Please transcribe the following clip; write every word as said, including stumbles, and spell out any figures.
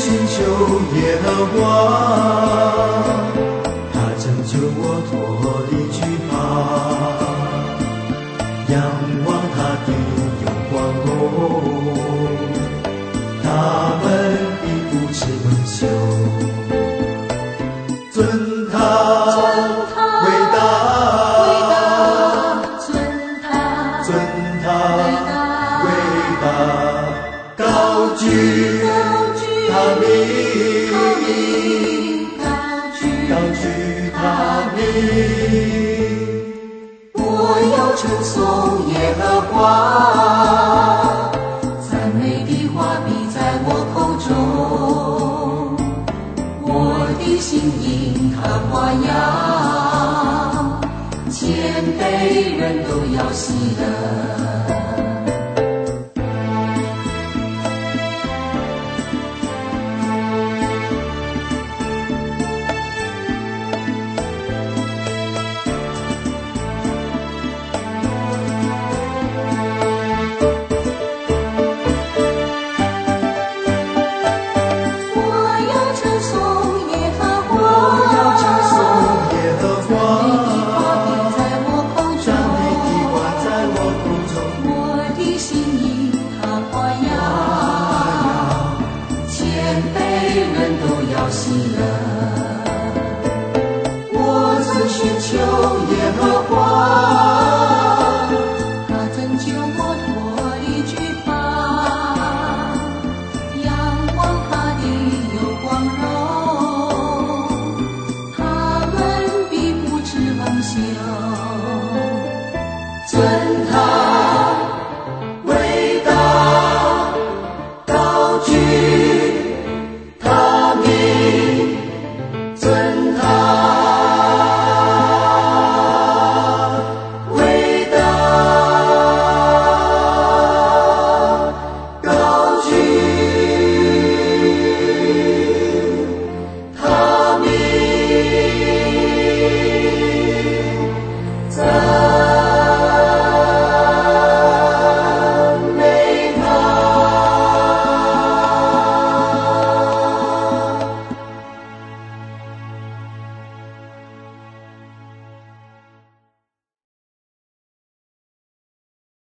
寻求耶和华，他拯救我脱离惧怕。仰望他的荣光哦，他们必不致蒙羞。尊他伟大， 尊他尊他伟大，高举他名，高举他名。 我要称颂耶和华，赞美的话必在我口中。我的心因他发扬，谦卑人都要喜乐。我曾寻求耶和华。